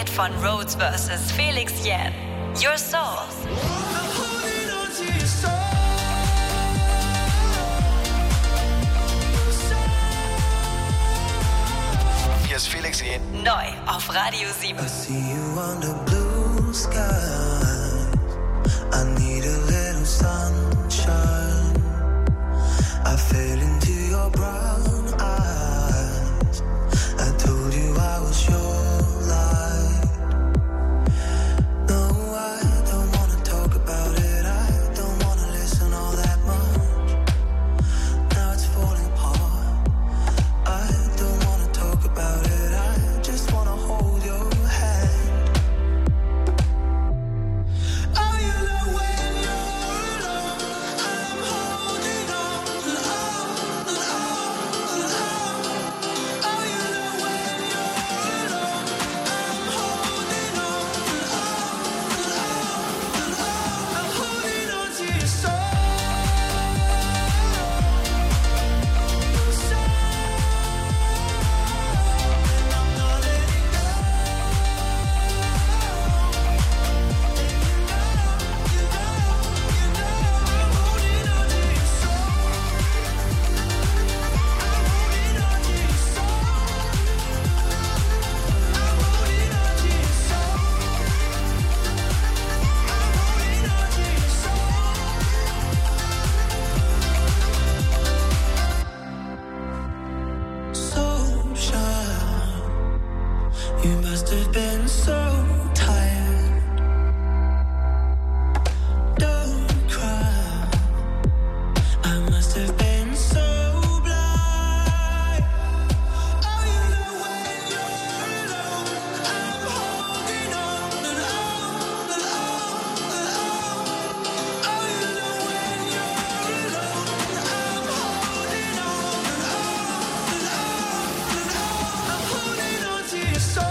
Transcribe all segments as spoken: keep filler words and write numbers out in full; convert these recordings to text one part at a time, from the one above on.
Hit von Rhodes versus Felix Jähn. Your Soul. Hier ist Felix Jähn. Neu auf Radio sieben. I see you under blue skies. I need a little sunshine. I fell into your brown eyes. I told you I was your light. No, I don't wanna talk about it. I don't wanna listen all that much. Now it's falling apart. I don't wanna talk about it. I just wanna hold your hand. Oh, you know when you're alone, I'm holding on, on, on, on. Oh, you know when you're alone, I'm holding on, on, on, on. I'm holding on to your soul, your soul, and I'm not letting go. You know, you know, I'm holding on to your soul. I'm holding on to your soul. I'm holding on to your soul. I'm holding on to your soul. So shy. You must have been so tired. Don't cry. I must have been so blind. Oh, you know when you're alone, I'm holding on and on and on and on. Oh, you know when you're alone, I'm holding on and on and on and on. I'm holding on to your soul.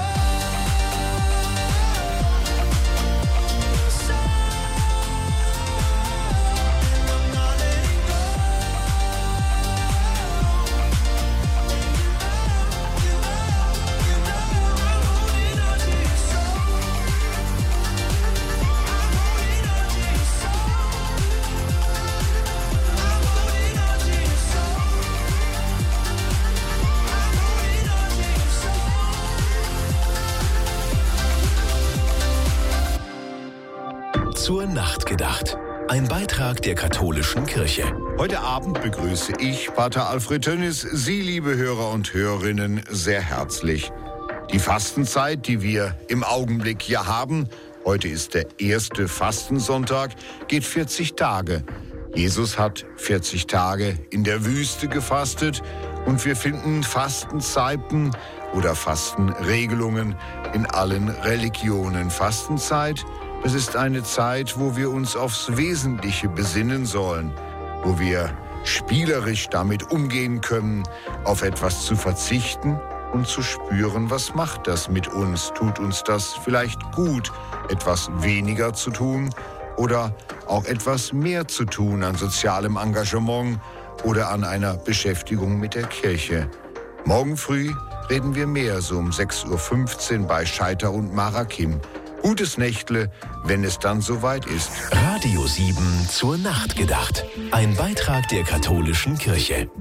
Zur Nacht gedacht. Ein Beitrag der katholischen Kirche. Heute Abend begrüße ich, Pater Alfred Tönnis, Sie, liebe Hörer und Hörerinnen, sehr herzlich. Die Fastenzeit, die wir im Augenblick hier haben, heute ist der erste Fastensonntag, geht vierzig Tage. Jesus hat vierzig Tage in der Wüste gefastet und wir finden Fastenzeiten oder Fastenregelungen in allen Religionen. Fastenzeit, das ist eine Zeit, wo wir uns aufs Wesentliche besinnen sollen, wo wir spielerisch damit umgehen können, auf etwas zu verzichten und zu spüren, was macht das mit uns? Tut uns das vielleicht gut, etwas weniger zu tun oder auch etwas mehr zu tun an sozialem Engagement oder an einer Beschäftigung mit der Kirche? Morgen früh reden wir mehr, so um sechs Uhr fünfzehn bei Scheiter und Marakim. Gutes Nächtle, wenn es dann soweit ist. Radio sieben zur Nacht gedacht. Ein Beitrag der katholischen Kirche.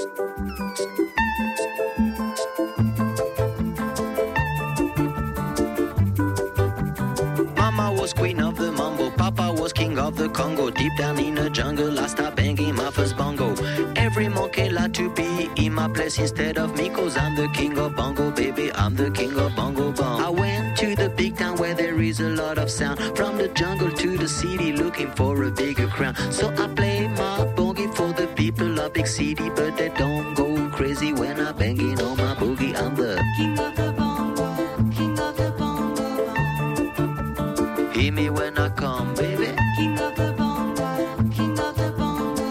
Mama was queen of the mambo, Papa was king of the Congo. Deep down in the jungle, I start banging my first bongo. Every monkey like to be in my place instead of me, cause I'm the king of bongo, baby, I'm the king of bongo bong. I went to the big town where there is a lot of sound, from the jungle to the city looking for a bigger crown. So I play my boogie for the people of big city, but they don't go crazy when I banging on my boogie. I'm the king of the bongo, king of the bongo bong. Hear me when I come, baby. King of the bongo, king of the bongo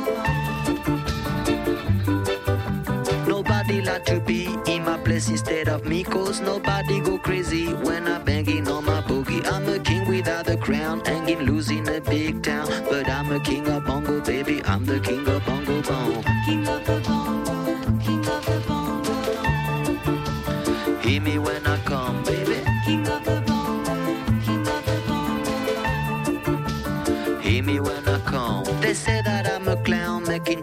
bong. Nobody like to be in my place instead of me, cause nobody go crazy when I banging on my boogie. I'm a king without a crown, hanging loose in a big town, but I'm a king of bongo, baby, I'm the king of bongo bong. King of the bongo, king of the bongo bong. Hear me when I come, baby. King of the bongo.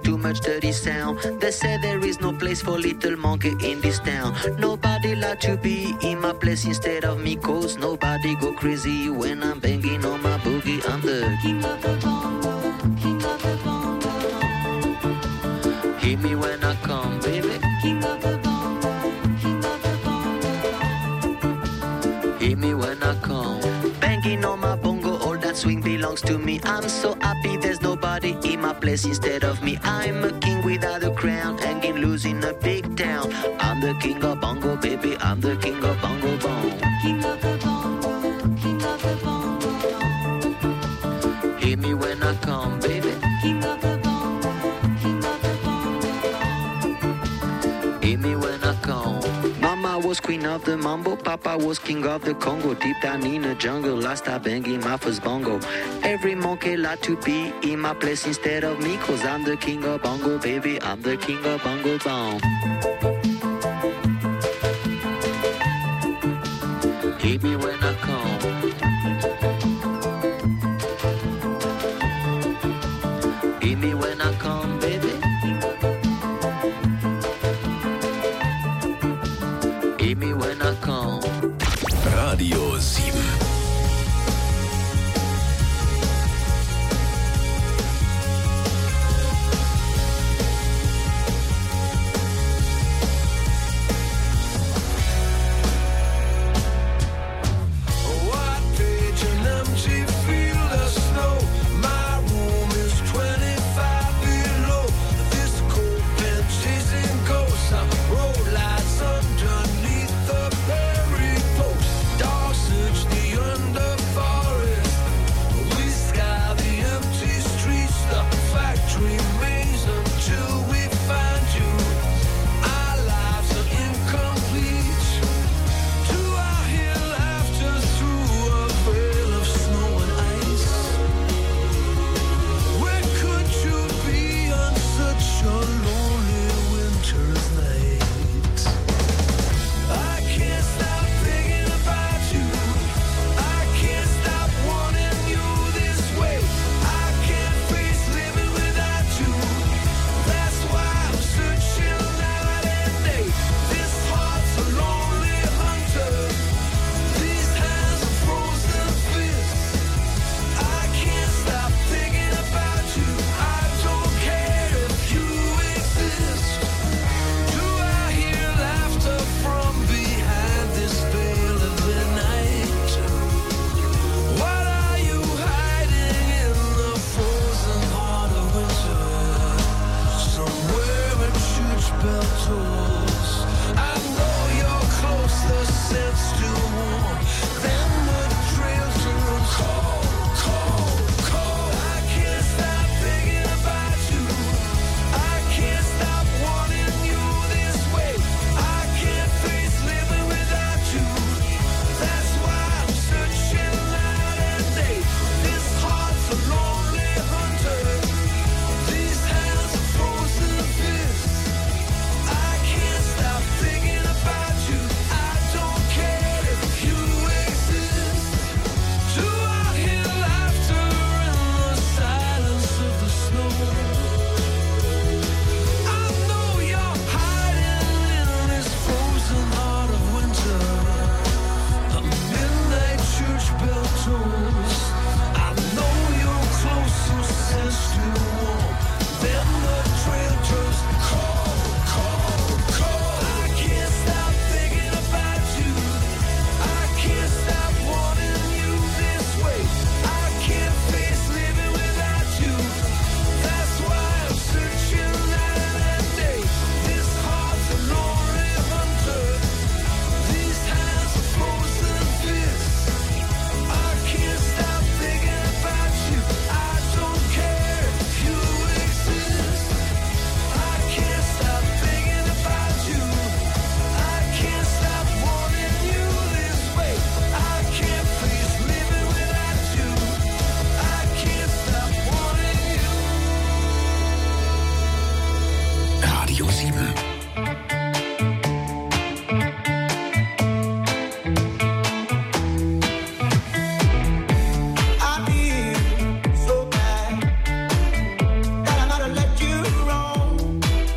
too much dirty sound. They say there is no place for little monkey in this town. Nobody like to be in my place instead of me, cause nobody go crazy when I'm banging on my boogie. I'm the king of the bongo, king of the bongo. Hear me when I come, baby. King of the bongo, king of the bongo. Hear me when I come. Banging on my bongo, all that swing belongs to me. I'm so happy there's nobody in my place instead of me. I'm a king without a crown, hanging loose in a big town. I'm the king of bongo, baby. I'm the king of bongo bong. King of the bongo, king of the bongo. Hear me when I come, baby. King of the bongo, king of the bongo. Hear me when I come. Mama was queen of the mambo, Papa was king of the Congo. Deep down in the jungle, I start banging my first bongo. Every monkey like to be in my place instead of me, cause I'm the king of bongo, baby. I'm the king of bongo bong. Hear me when I come. Hear me when I come, baby. Hear me when I come. Radio sieben.